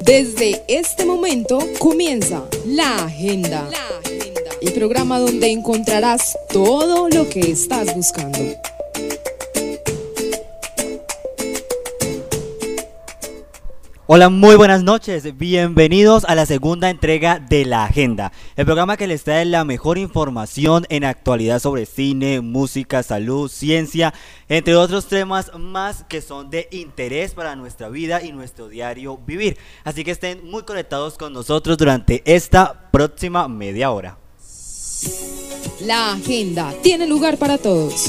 Desde este momento comienza La Agenda, el programa donde encontrarás todo lo que estás buscando. Hola, muy buenas noches, bienvenidos a la segunda entrega de La Agenda, el programa que les trae la mejor información en actualidad sobre cine, música, salud, ciencia, entre otros temas más que son de interés para nuestra vida y nuestro diario vivir. Así que estén muy conectados con nosotros durante esta próxima media hora. La Agenda tiene lugar para todos.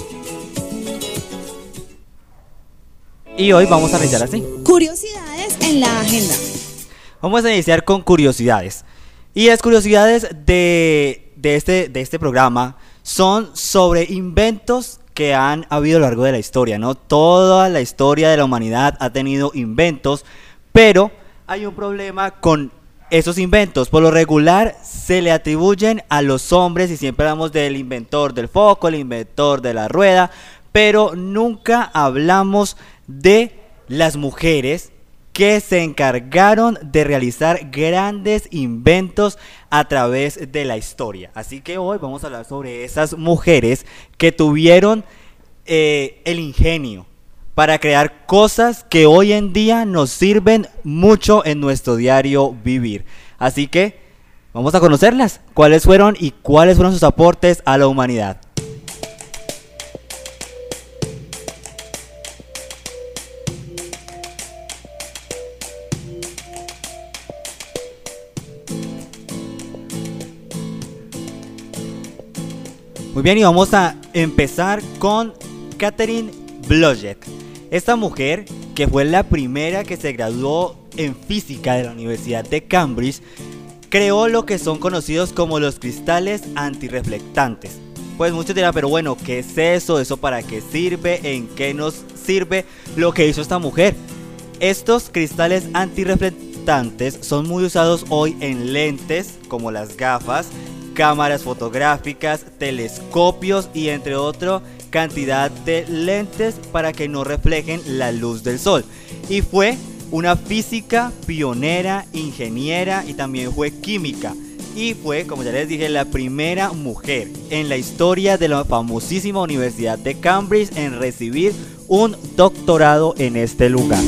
Y hoy vamos a iniciar así. Curiosidades en la agenda. Vamos a iniciar con curiosidades. Y las curiosidades de este programa son sobre inventos que han habido a lo largo de la historia, ¿no? Toda la historia de la humanidad ha tenido inventos, pero hay un problema con esos inventos. Por lo regular se le atribuyen a los hombres y siempre hablamos del inventor del foco, el inventor de la rueda, pero nunca hablamos de las mujeres que se encargaron de realizar grandes inventos a través de la historia. Así que hoy vamos a hablar sobre esas mujeres que tuvieron el ingenio para crear cosas que hoy en día nos sirven mucho en nuestro diario vivir. Así que vamos a conocerlas, cuáles fueron sus aportes a la humanidad. Muy bien, y vamos a empezar con Catherine Blodgett. Esta mujer, que fue la primera que se graduó en física de la Universidad de Cambridge, creó lo que son conocidos como los cristales antirreflectantes. Pues muchos dirán, pero bueno, ¿qué es eso? ¿Eso para qué sirve? ¿En qué nos sirve lo que hizo esta mujer? Estos cristales antirreflectantes son muy usados hoy en lentes como las gafas, cámaras fotográficas, telescopios y entre otro cantidad de lentes para que no reflejen la luz del sol. Y fue una física pionera, ingeniera y también fue química. Y fue, como ya les dije, la primera mujer en la historia de la famosísima Universidad de Cambridge en recibir un doctorado en este lugar.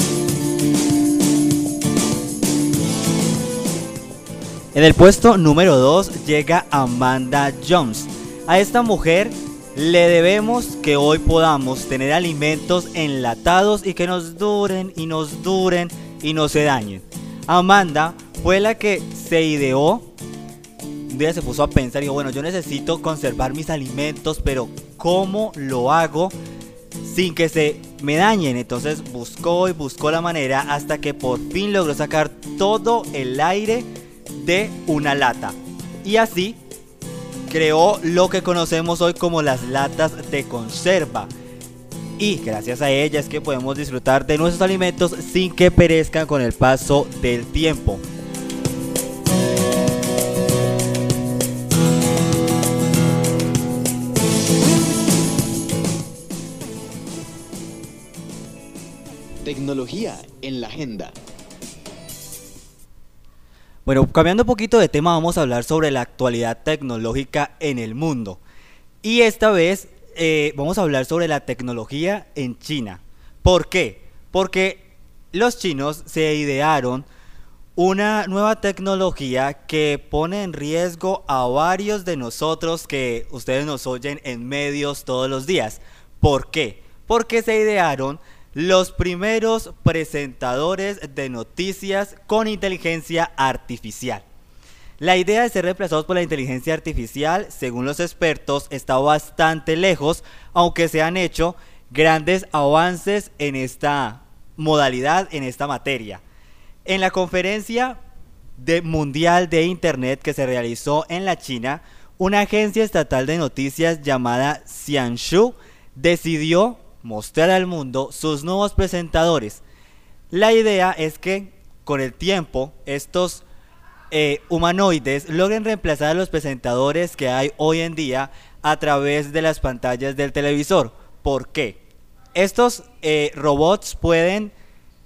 En el puesto número 2 llega Amanda Jones. A esta mujer le debemos que hoy podamos tener alimentos enlatados y que nos duren y nos duren y no se dañen. Amanda fue la que se ideó, un día se puso a pensar y dijo, bueno, yo necesito conservar mis alimentos, pero ¿cómo lo hago sin que se me dañen? Entonces buscó y buscó la manera hasta que por fin logró sacar todo el aire de una lata y así creó lo que conocemos hoy como las latas de conserva, y gracias a ella es que podemos disfrutar de nuestros alimentos sin que perezcan con el paso del tiempo. Tecnología en la agenda. Bueno, cambiando un poquito de tema, vamos a hablar sobre la actualidad tecnológica en el mundo. Y esta vez vamos a hablar sobre la tecnología en China. ¿Por qué? Porque los chinos se idearon una nueva tecnología que pone en riesgo a varios de nosotros que ustedes nos oyen en medios todos los días. ¿Por qué? Porque se idearon los primeros presentadores de noticias con inteligencia artificial. La idea de ser reemplazados por la inteligencia artificial, según los expertos, está bastante lejos, aunque se han hecho grandes avances en esta modalidad, en esta materia. En la conferencia mundial de Internet que se realizó en la China, una agencia estatal de noticias llamada Xianshu decidió mostrar al mundo sus nuevos presentadores. La idea es que con el tiempo estos humanoides logren reemplazar a los presentadores que hay hoy en día a través de las pantallas del televisor. ¿Por qué? Estos robots pueden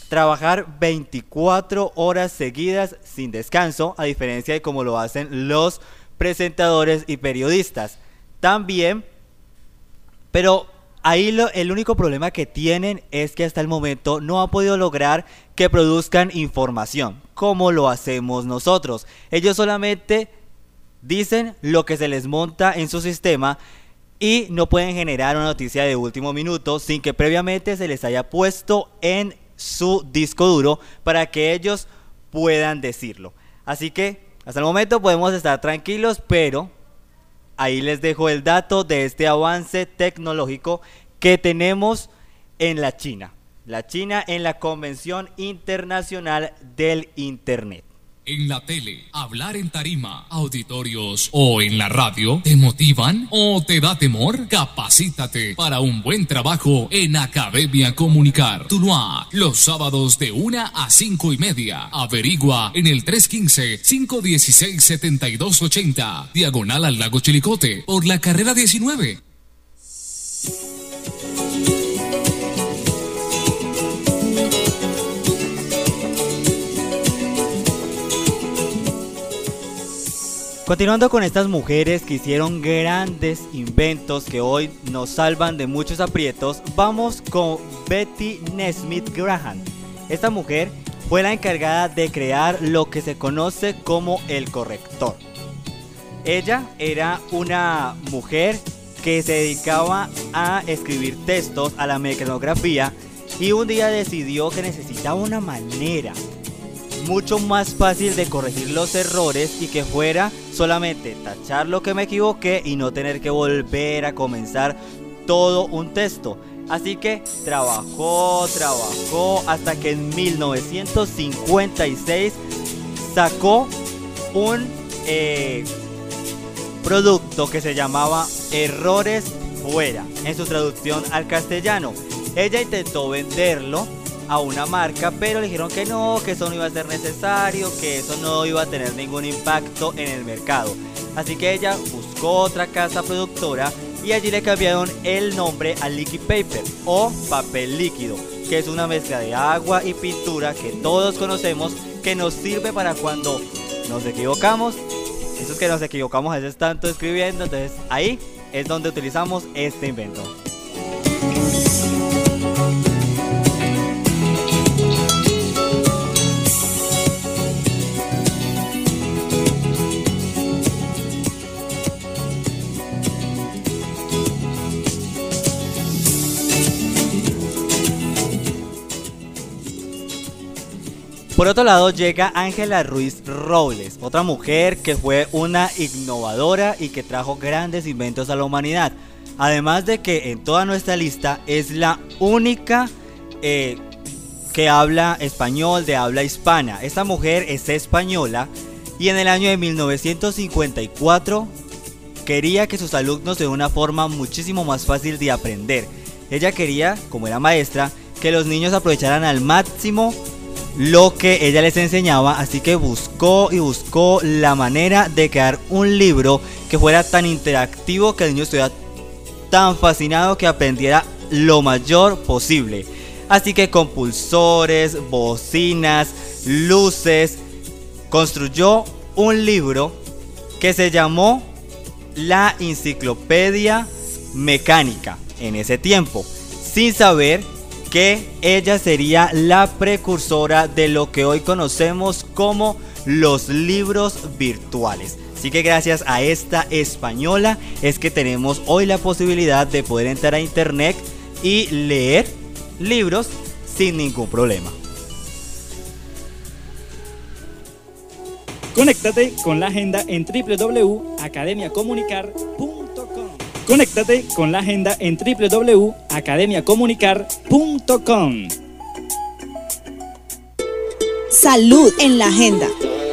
trabajar 24 horas seguidas sin descanso, a diferencia de cómo lo hacen los presentadores y periodistas. También, pero ahí el único problema que tienen es que hasta el momento no han podido lograr que produzcan información, como lo hacemos nosotros. Ellos solamente dicen lo que se les monta en su sistema y no pueden generar una noticia de último minuto sin que previamente se les haya puesto en su disco duro para que ellos puedan decirlo. Así que hasta el momento podemos estar tranquilos, pero ahí les dejo el dato de este avance tecnológico que tenemos en la China. La China en la Convención Internacional del Internet. En la tele, hablar en tarima, auditorios o en la radio, ¿te motivan o te da temor? Capacítate para un buen trabajo en Academia Comunicar Tuluá, los sábados de 1 a 5:30. Averigua en el 315-516-7280, diagonal al lago Chilicote, por la carrera 19. Continuando con estas mujeres que hicieron grandes inventos que hoy nos salvan de muchos aprietos, vamos con Betty Nesmith Graham. Esta mujer fue la encargada de crear lo que se conoce como el corrector. Ella era una mujer que se dedicaba a escribir textos, a la mecanografía, y un día decidió que necesitaba una manera mucho más fácil de corregir los errores y que fuera solamente tachar lo que me equivoqué y no tener que volver a comenzar todo un texto. Así que trabajó hasta que en 1956 sacó un producto que se llamaba Errores Fuera, en su traducción al castellano. Ella intentó venderlo a una marca, pero le dijeron que no, que eso no iba a ser necesario, que eso no iba a tener ningún impacto en el mercado. Así que ella buscó otra casa productora y allí le cambiaron el nombre a Liquid Paper o papel líquido, que es una mezcla de agua y pintura que todos conocemos, que nos sirve para cuando nos equivocamos. Eso es que nos equivocamos a veces tanto escribiendo, entonces ahí es donde utilizamos este invento. Por otro lado llega Ángela Ruiz Robles, otra mujer que fue una innovadora y que trajo grandes inventos a la humanidad. Además de que en toda nuestra lista es la única que habla español, de habla hispana. Esta mujer es española y en el año de 1954 quería que sus alumnos de una forma muchísimo más fácil de aprender. Ella quería, como era maestra, que los niños aprovecharan al máximo lo que ella les enseñaba, así que buscó la manera de crear un libro que fuera tan interactivo, que el niño estuviera tan fascinado que aprendiera lo mayor posible. Así que con pulsores, bocinas, luces, construyó un libro que se llamó La Enciclopedia Mecánica en ese tiempo, sin saber que ella sería la precursora de lo que hoy conocemos como los libros virtuales. Así que gracias a esta española es que tenemos hoy la posibilidad de poder entrar a internet y leer libros sin ningún problema. Conéctate con la agenda en www.academiacomunicar.com. Conéctate con la agenda en www.academiacomunicar.com. Salud en la agenda.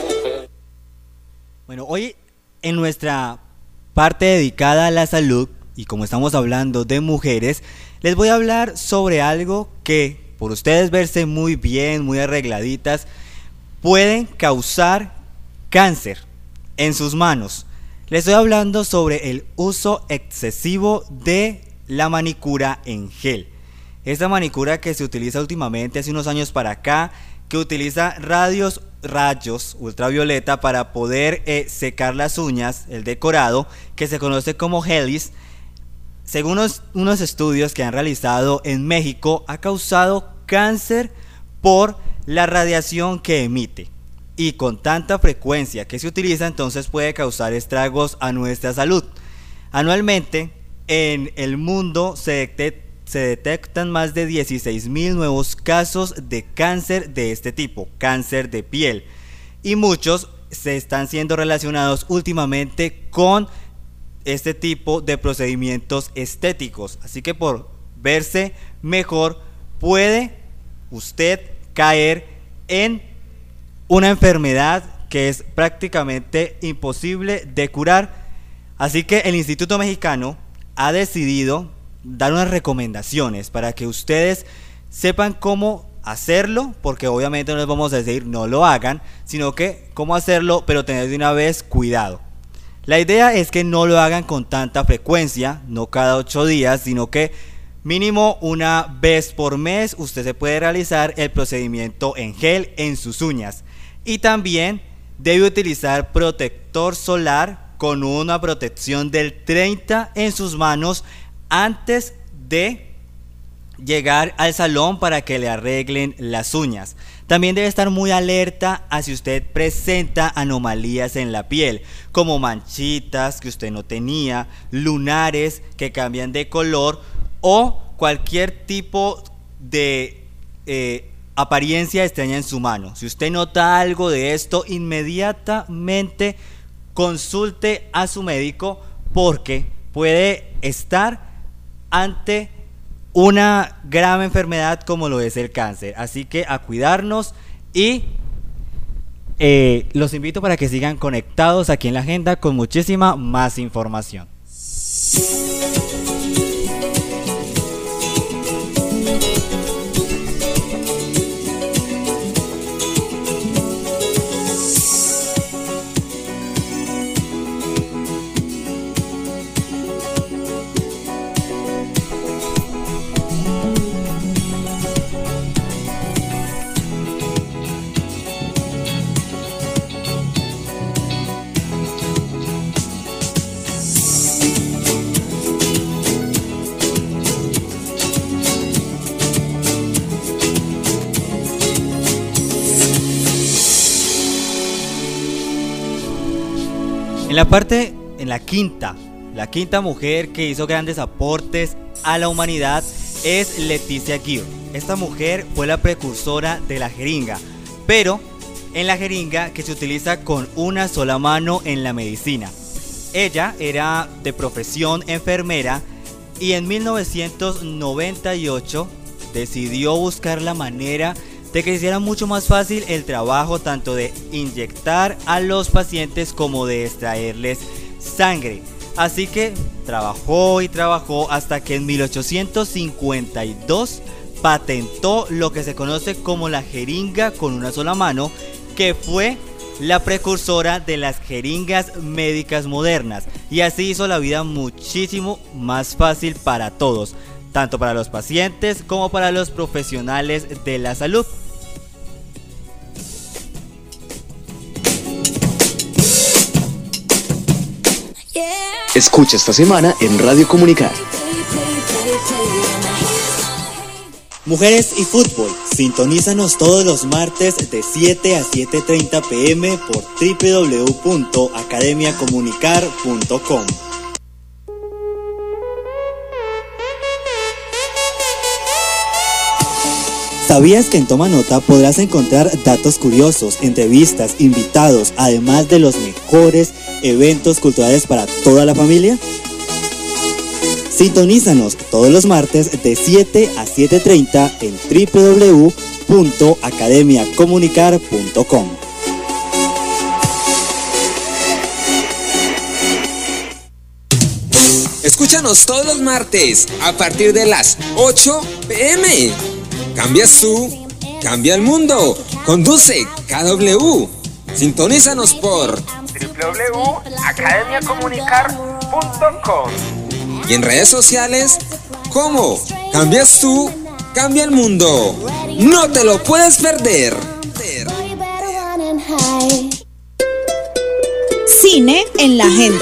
Bueno, hoy en nuestra parte dedicada a la salud, y como estamos hablando de mujeres, les voy a hablar sobre algo que, por ustedes verse muy bien, muy arregladitas, pueden causar cáncer en sus manos. Les estoy hablando sobre el uso excesivo de la manicura en gel. Esta manicura que se utiliza últimamente, hace unos años para acá, que utiliza rayos ultravioleta para poder secar las uñas, el decorado, que se conoce como Helix. Según unos estudios que han realizado en México, ha causado cáncer por la radiación que emite. Y con tanta frecuencia que se utiliza, entonces puede causar estragos a nuestra salud. Anualmente, en el mundo se detectan más de 16.000 nuevos casos de cáncer de este tipo, cáncer de piel. Y muchos se están siendo relacionados últimamente con este tipo de procedimientos estéticos. Así que por verse mejor, puede usted caer en una enfermedad que es prácticamente imposible de curar. Así que el Instituto Mexicano ha decidido dar unas recomendaciones para que ustedes sepan cómo hacerlo, porque obviamente no les vamos a decir no lo hagan, sino que cómo hacerlo, pero tener de una vez cuidado. La idea es que no lo hagan con tanta frecuencia, no cada 8 días, sino que mínimo una vez por mes usted se puede realizar el procedimiento en gel en sus uñas. Y también debe utilizar protector solar con una protección del 30 en sus manos antes de llegar al salón para que le arreglen las uñas. También debe estar muy alerta a si usted presenta anomalías en la piel, como manchitas que usted no tenía, lunares que cambian de color o cualquier tipo de apariencia extraña en su mano. Si usted nota algo de esto, inmediatamente consulte a su médico, porque puede estar ante una grave enfermedad como lo es el cáncer. Así que a cuidarnos y los invito para que sigan conectados aquí en la agenda con muchísima más información. En la quinta mujer que hizo grandes aportes a la humanidad es Leticia Gir. Esta mujer fue la precursora de la jeringa, pero en la jeringa que se utiliza con una sola mano en la medicina. Ella era de profesión enfermera y en 1998 decidió buscar la manera de que se hiciera mucho más fácil el trabajo, tanto de inyectar a los pacientes como de extraerles sangre. Así que trabajó y trabajó hasta que en 1852 patentó lo que se conoce como la jeringa con una sola mano, que fue la precursora de las jeringas médicas modernas, y así hizo la vida muchísimo más fácil para todos, tanto para los pacientes como para los profesionales de la salud. Escucha esta semana en Radio Comunicar. Mujeres y fútbol, sintonízanos todos los martes de 7 a 7:30 p.m. por www.academiacomunicar.com. ¿Sabías que en Toma Nota podrás encontrar datos curiosos, entrevistas, invitados, además de los mejores eventos culturales para toda la familia? Sintonízanos todos los martes de 7 a 7:30 en www.academiacomunicar.com. Escúchanos todos los martes a partir de las 8 p.m. Cambias tú, cambia el mundo. Conduce KW. Sintonízanos por www.academiacomunicar.com. Y en redes sociales, ¿cómo? Cambias tú, cambia el mundo. No te lo puedes perder. Cine en la agenda.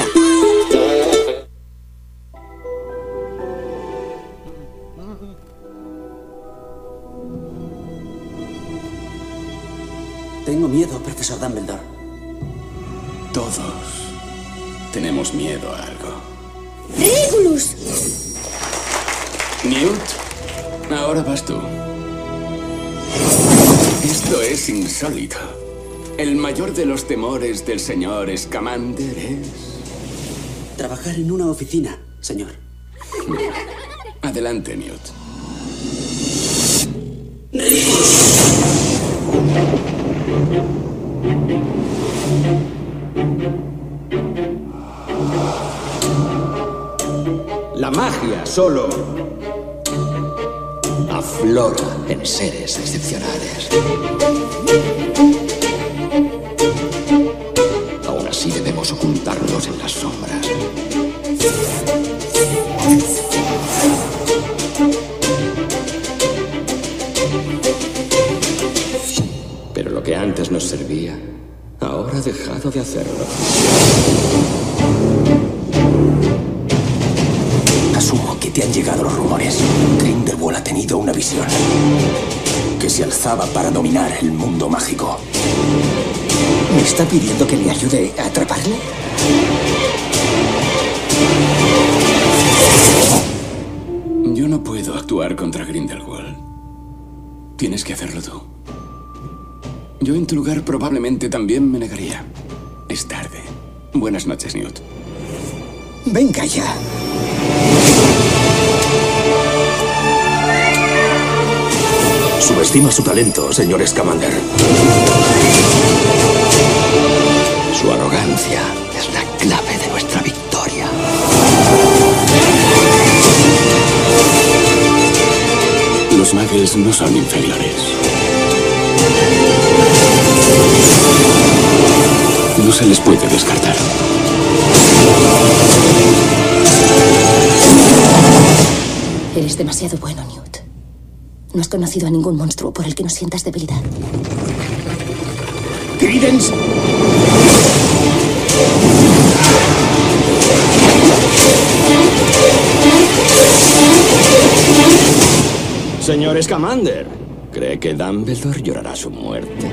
Tengo miedo, profesor Dumbledore. Todos tenemos miedo a algo. ¡Regulus! Newt, ahora vas tú. Esto es insólito. El mayor de los temores del señor Scamander es... Trabajar en una oficina, señor. Adelante, Newt. La magia solo aflora en seres excepcionales. Aún así debemos ocultarlos en las sombras. Pero lo que antes nos servía, ahora ha dejado de hacerlo. Asumo que te han llegado los rumores. Grindelwald ha tenido una visión que se alzaba para dominar el mundo mágico. ¿Me está pidiendo que le ayude a atraparle? Yo no puedo actuar contra Grindelwald. Tienes que hacerlo tú. Yo en tu lugar probablemente también me negaría. Es tarde. Buenas noches, Newt. Venga ya. Subestima su talento, señor Scamander. Su arrogancia es la clave de nuestra victoria. Los muggles no son inferiores. No se les puede descartar. Eres demasiado bueno, Newt. No has conocido a ningún monstruo por el que no sientas debilidad. ¡Credence! Señor Scamander, ¿cree que Dumbledore llorará su muerte?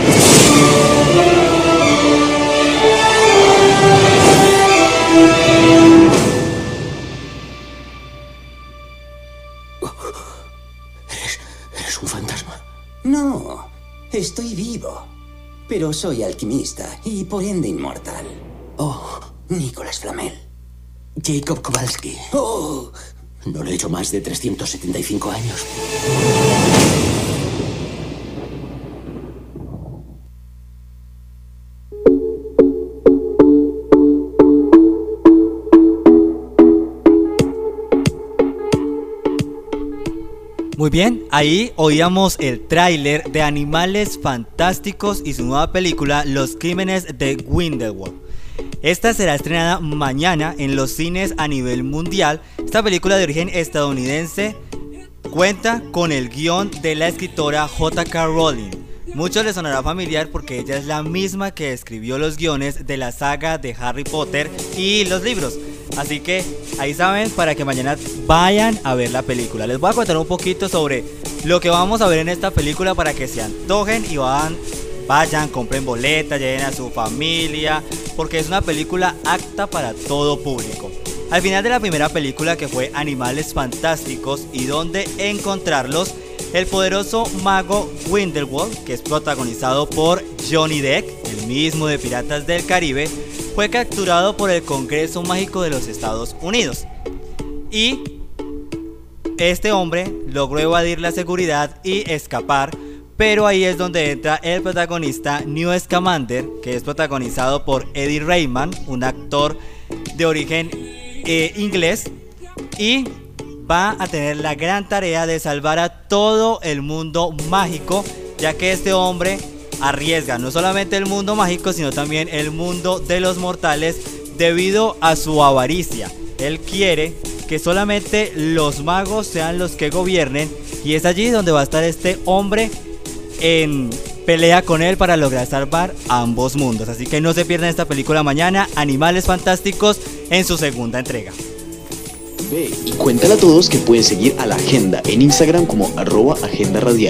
¿Eres un fantasma? No, estoy vivo. Pero soy alquimista y por ende inmortal. Oh, Nicolas Flamel. Jacob Kowalski. Oh, no le he hecho más de 375 años. Muy bien, ahí oíamos el tráiler de Animales Fantásticos y su nueva película Los Crímenes de Grindelwald. Esta será estrenada mañana en los cines a nivel mundial. Esta película de origen estadounidense cuenta con el guión de la escritora J.K. Rowling. Muchos les sonará familiar porque ella es la misma que escribió los guiones de la saga de Harry Potter y los libros. Así que ahí saben, para que mañana vayan a ver la película. Les voy a contar un poquito sobre lo que vamos a ver en esta película para que se antojen y vayan, compren boletas, lleven a su familia, porque es una película apta para todo público. Al final de la primera película, que fue Animales Fantásticos y dónde encontrarlos, el poderoso mago Grindelwald, que es protagonizado por Johnny Depp, el mismo de Piratas del Caribe, fue capturado por el Congreso Mágico de los Estados Unidos. Y este hombre logró evadir la seguridad y escapar, pero ahí es donde entra el protagonista Newt Scamander, que es protagonizado por Eddie Redmayne, un actor de origen inglés, y va a tener la gran tarea de salvar a todo el mundo mágico, ya que este hombre arriesga no solamente el mundo mágico, sino también el mundo de los mortales debido a su avaricia. Él quiere que solamente los magos sean los que gobiernen, y es allí donde va a estar este hombre en pelea con él para lograr salvar ambos mundos. Así que no se pierdan esta película mañana, Animales Fantásticos, en su segunda entrega. Ve y cuéntale a todos que pueden seguir a La Agenda en Instagram como @agendaradial.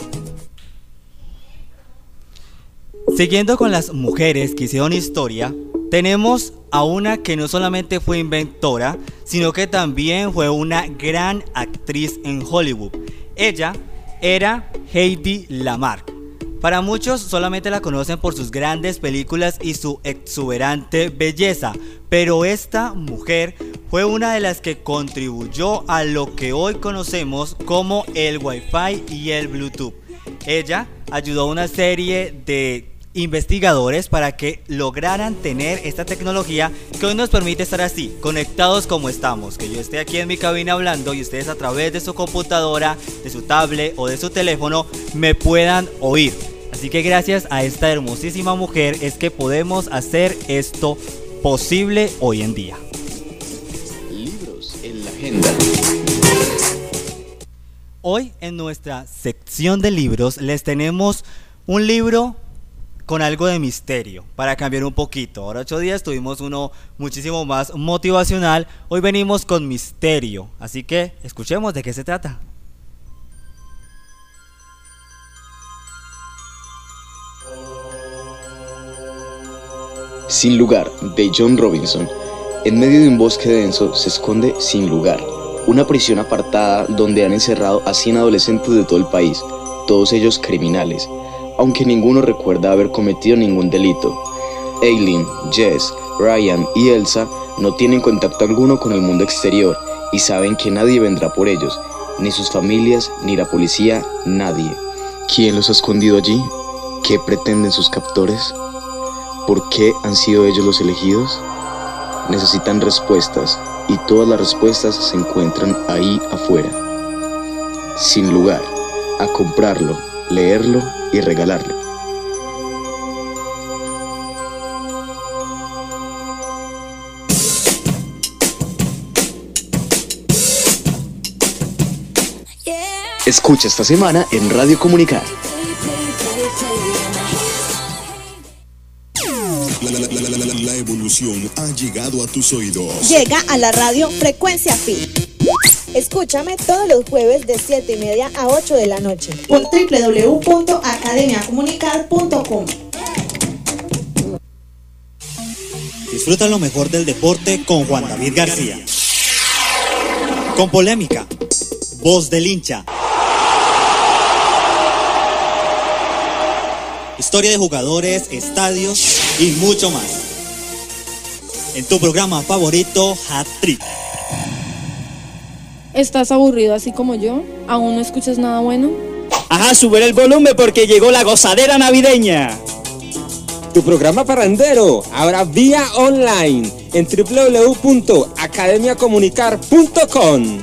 Siguiendo con las mujeres que hicieron historia, tenemos a una que no solamente fue inventora, sino que también fue una gran actriz en Hollywood. Ella era Hedy Lamarr. Para muchos solamente la conocen por sus grandes películas y su exuberante belleza, pero esta mujer fue una de las que contribuyó a lo que hoy conocemos como el Wi-Fi y el Bluetooth. Ella ayudó a una serie de investigadores para que lograran tener esta tecnología que hoy nos permite estar así, conectados como estamos, que yo esté aquí en mi cabina hablando y ustedes a través de su computadora, de su tablet o de su teléfono me puedan oír. Así que gracias a esta hermosísima mujer es que podemos hacer esto posible hoy en día. Libros en la agenda. Hoy en nuestra sección de libros les tenemos un libro con algo de misterio, para cambiar un poquito. Ahora 8 días tuvimos uno muchísimo más motivacional, hoy venimos con misterio, así que escuchemos de qué se trata. Sin lugar, de John Robinson. En medio de un bosque denso se esconde Sin lugar, una prisión apartada donde han encerrado a 100 adolescentes de todo el país, todos ellos criminales, aunque ninguno recuerda haber cometido ningún delito. Eileen, Jess, Ryan y Elsa no tienen contacto alguno con el mundo exterior y saben que nadie vendrá por ellos, ni sus familias, ni la policía, nadie. ¿Quién los ha escondido allí? ¿Qué pretenden sus captores? ¿Por qué han sido ellos los elegidos? Necesitan respuestas, y todas las respuestas se encuentran ahí afuera. Sin lugar, a comprarlo, leerlo y regalarlo. Escucha esta semana en Radio Comunicar. La evolución ha llegado a tus oídos. Llega a la radio Frecuencia Fi. Escúchame todos los jueves de 7:30 a 8 de la noche por www.academiacomunicar.com. Disfruta lo mejor del deporte con Juan David García. Con polémica, voz del hincha, historia de jugadores, estadios y mucho más. En tu programa favorito, Hat Trick. ¿Estás aburrido así como yo? ¿Aún no escuchas nada bueno? Ajá, sube el volumen porque llegó la gozadera navideña. Tu programa parrandero, ahora vía online en www.academiacomunicar.com.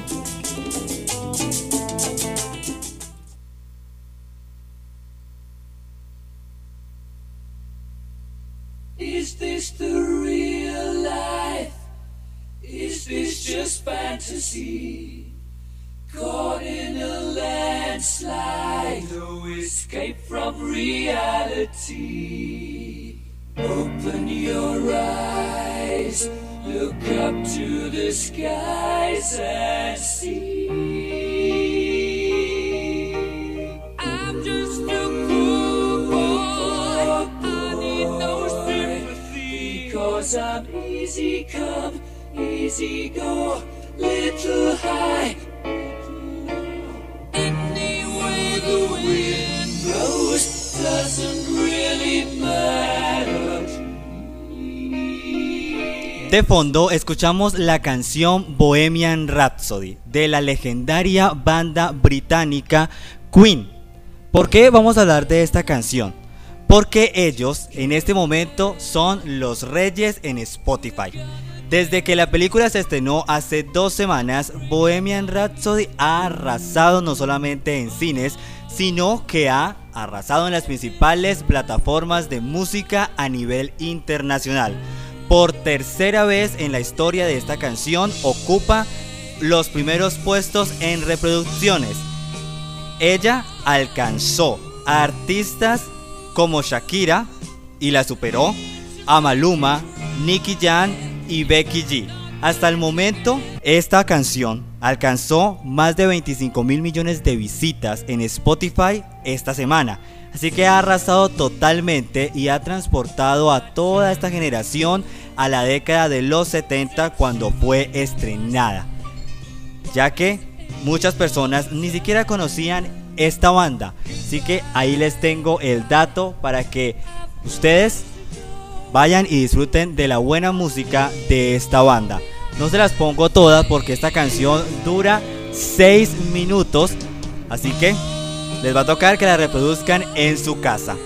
Is this the real life? Is this just fantasy? Caught in a landslide, no escape from reality. Open your eyes, look up to the skies and see. I'm just a poor boy, I need no sympathy, 'cause I'm easy come, easy go, little high. Anyway the wind blows doesn't really matter. De fondo escuchamos la canción Bohemian Rhapsody de la legendaria banda británica Queen. ¿Por qué vamos a hablar de esta canción? Porque ellos en este momento son los reyes en Spotify. Desde que la película se estrenó hace 2 semanas, Bohemian Rhapsody ha arrasado no solamente en cines, sino que ha arrasado en las principales plataformas de música a nivel internacional. Por tercera vez en la historia de esta canción ocupa los primeros puestos en reproducciones. Ella alcanzó a artistas como Shakira y la superó, a Maluma, Nicky Jam y Becky G. Hasta el momento, esta canción alcanzó más de 25 mil millones de visitas en Spotify esta semana. Así que ha arrasado totalmente y ha transportado a toda esta generación a la década de los 70 cuando fue estrenada, ya que muchas personas ni siquiera conocían esta banda. Así que ahí les tengo el dato para que ustedes vayan y disfruten de la buena música de esta banda. No se las pongo todas porque esta canción dura 6 minutos, así que les va a tocar que la reproduzcan en su casa.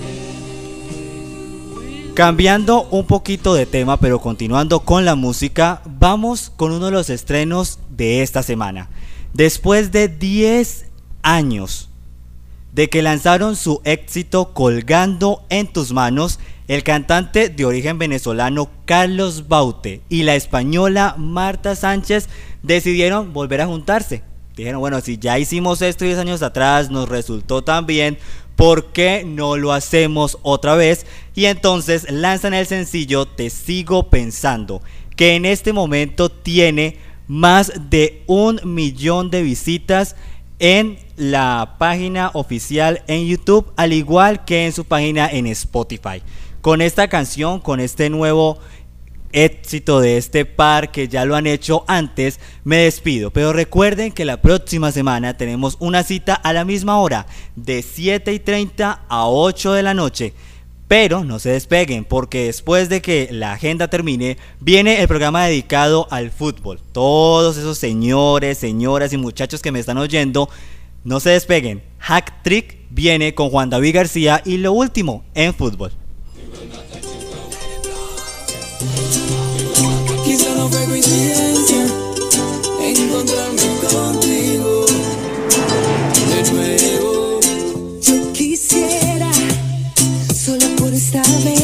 Cambiando un poquito de tema, pero continuando con la música, vamos con uno de los estrenos de esta semana. Después de 10 años de que lanzaron su éxito Colgando en tus manos, el cantante de origen venezolano Carlos Baute y la española Marta Sánchez decidieron volver a juntarse. Dijeron, bueno, si ya hicimos esto 10 años atrás, nos resultó tan bien, ¿por qué no lo hacemos otra vez? Y entonces lanzan el sencillo Te Sigo Pensando, que en este momento tiene más de 1 millón de visitas en la página oficial en YouTube, al igual que en su página en Spotify. Con esta canción, con este nuevo éxito de este par que ya lo han hecho antes, me despido, pero recuerden que la próxima semana tenemos una cita a la misma hora, de 7:30 a 8 de la noche. Pero no se despeguen, porque después de que la agenda termine, viene el programa dedicado al fútbol. Todos esos señores, señoras y muchachos que me están oyendo, no se despeguen. Hack Trick viene con Juan David García y lo último en fútbol. Quizá no fue coincidencia encontrarme contigo de nuevo. Yo quisiera, solo por esta vez,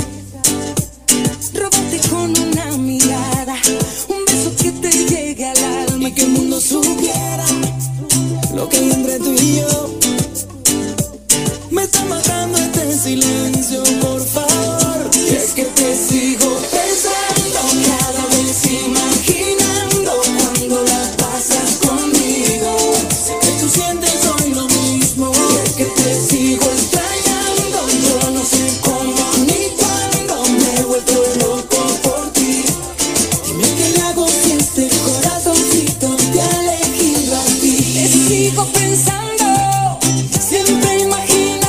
robarte con una mirada, un beso que te llegue al alma y que el mundo supiera Lo que hay entre tú y yo me está matando este silencio, por favor. Y es que te sigo pensando, cada vez imaginando cuando la pasas conmigo. Sé que tú sientes hoy lo mismo. Y es que te sigo extrañando, yo no sé cómo ni cuándo me he vuelto loco por ti. Dime qué le hago si este corazoncito te ha elegido a ti. Te sigo pensando, siempre imaginando.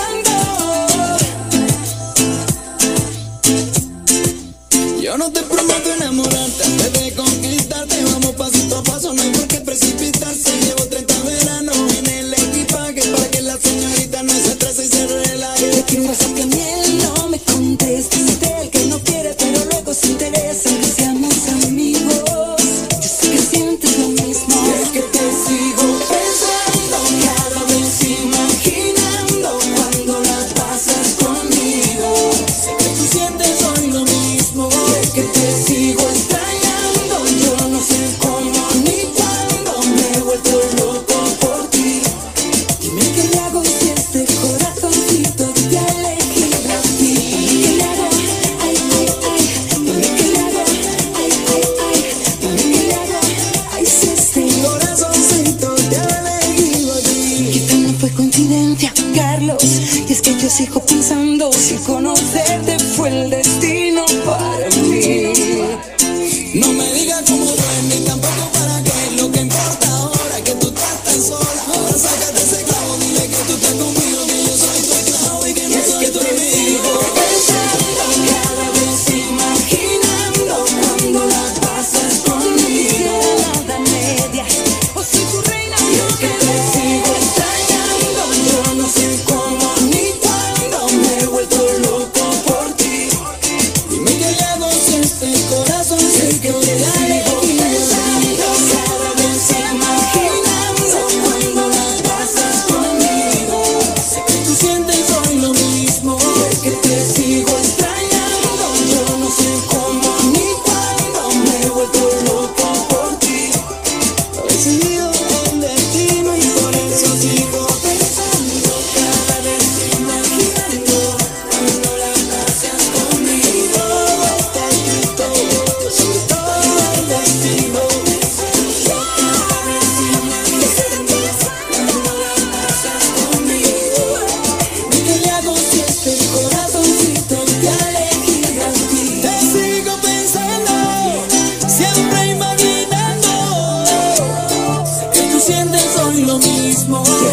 Yo no te prometo enamorarte, antes de conquistarte, vamos pasito a paso, no hay por qué precipitarse. Llevo 30 veranos en el equipaje para que la señorita no se estrese y se relaje. Te quiero besar que miel, no me contestes. El que no quiere pero luego se interesa, que seamos amigos. Yo sé que sientes lo mismo. Y es que te sigo pensando, cada vez imaginando cuando la pasas conmigo. Sé que tú sientes hoy lo mismo. Y es que te sigo extrañando, yo no sé cómo ni cuándo me he vuelto loco por ti. Dime qué le hago si este corazoncito te ha elegido a ti. Dime qué le hago, ay, ay, ay. Dime qué le hago, ay, ay, ay. Dime qué le hago, ay, si este corazoncito te ha elegido a ti. Quizá no fue coincidencia, Carlos. Y es que yo sigo pensando si conocerte fue el destino para mí. No me digas cómo duermes, ni tampoco para qué. Lo que importa ahora es que tú estás tan sola. Ahora sácate ese clavo, dile que tú estás conmigo, que yo soy tu esclavo y que no soy tu amigo. Pensando, cada vez imaginando cuando la pasas conmigo. Nada media, o soy tu reina, Y es que te sigo extrañando, yo no sé cómo ni cuándo me he vuelto loco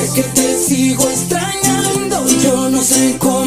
es que te sigo extrañando. Yo no sé cómo